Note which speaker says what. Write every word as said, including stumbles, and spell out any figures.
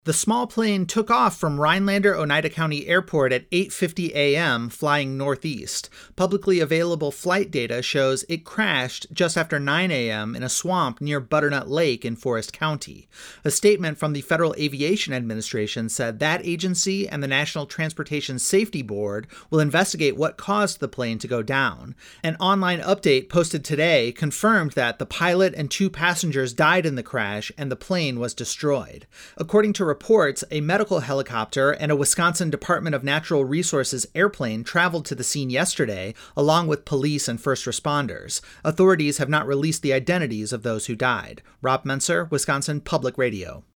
Speaker 1: The small plane took off from Rhinelander Oneida County Airport at eight fifty a.m., flying northeast. Publicly available flight data shows it crashed just after nine a.m. in a swamp near Butternut Lake in Forest County. A statement from the Federal Aviation Administration said that agency and the National Transportation Safety Board will investigate what caused the plane to go down. An online update posted today confirmed that the pilot and two passengers died in the crash and the plane was destroyed. According to reports, a medical helicopter and a Wisconsin Department of Natural Resources airplane traveled to the scene yesterday, along with police and first responders. Authorities have not released the identities of those who died. Rob Menser, Wisconsin Public Radio.